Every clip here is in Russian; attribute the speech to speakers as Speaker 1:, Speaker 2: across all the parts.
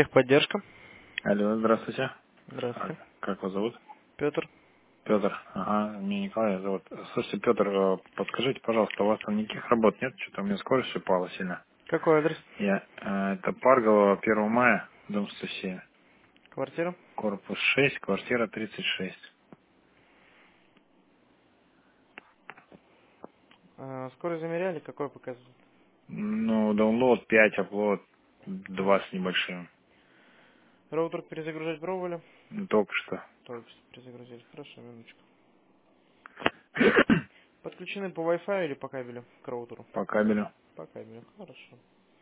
Speaker 1: Техподдержка.
Speaker 2: Алло, здравствуйте.
Speaker 1: Здравствуйте.
Speaker 2: Как вас зовут?
Speaker 1: Петр.
Speaker 2: Петр. Ага, меня Николай зовут. Слушайте, Петр, подскажите, пожалуйста, у вас там никаких работ нет? Что-то у меня скорость упала сильно.
Speaker 1: Какой адрес?
Speaker 2: Это Парголова, 1 мая, дом 107.
Speaker 1: Квартира?
Speaker 2: Корпус 6, квартира 36.
Speaker 1: Скорость замеряли? Какой показывает?
Speaker 2: Ну, download 5, upload 2 с небольшим.
Speaker 1: Роутер перезагружать пробовали?
Speaker 2: Только что.
Speaker 1: Только что перезагрузили. Хорошо, минуточку. Подключены по Wi-Fi или по кабелю к роутеру?
Speaker 2: По кабелю.
Speaker 1: По кабелю. Хорошо.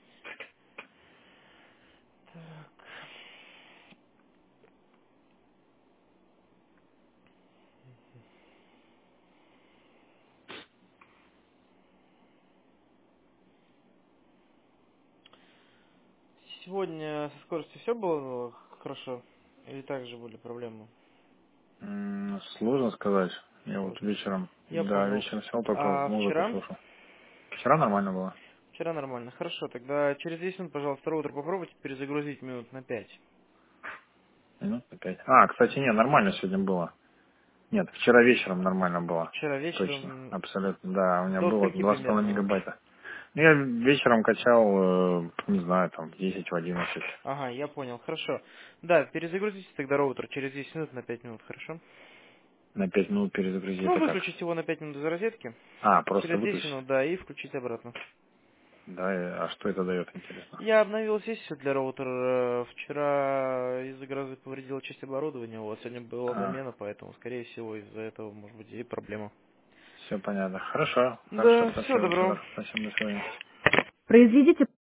Speaker 1: Сегодня со скоростью все было хорошо? Или также были проблемы?
Speaker 2: Сложно сказать. Я вот
Speaker 1: Сложно.
Speaker 2: вечером,
Speaker 1: Я
Speaker 2: да,
Speaker 1: понял.
Speaker 2: вечером сел, только
Speaker 1: А
Speaker 2: музыку
Speaker 1: вчера?
Speaker 2: слушал. Вчера нормально было.
Speaker 1: Вчера нормально. Хорошо, тогда через 10 минут, пожалуйста, роутер попробуйте перезагрузить минут на 5.
Speaker 2: Минут на 5. Кстати, нет, нормально сегодня было. Нет, вчера вечером нормально было.
Speaker 1: Вчера
Speaker 2: Точно,
Speaker 1: вечером
Speaker 2: абсолютно. Да, у меня
Speaker 1: до
Speaker 2: было
Speaker 1: скольки
Speaker 2: 2,5
Speaker 1: примерно?
Speaker 2: мегабайта. Ну, я вечером качал, не знаю, там, в 10, в 11.
Speaker 1: Ага, я понял, хорошо. Да, перезагрузите тогда роутер через 10 минут на 5 минут, хорошо?
Speaker 2: На 5 минут перезагрузи,
Speaker 1: Ну,
Speaker 2: это как?
Speaker 1: выключить его на 5 минут из розетки.
Speaker 2: Просто
Speaker 1: Через 10
Speaker 2: выключить.
Speaker 1: минут, да, и включить обратно.
Speaker 2: Да, а что это дает, интересно?
Speaker 1: Я обновил сессию для роутера. Вчера из-за грозы повредила часть оборудования. У вас сегодня была замена, поэтому, скорее всего, из-за этого может быть и проблема.
Speaker 2: Все понятно. Хорошо, хорошо,
Speaker 1: Да, всего
Speaker 2: спасибо,
Speaker 1: доброго.
Speaker 2: Федор. Спасибо, до свидания.
Speaker 1: Произведите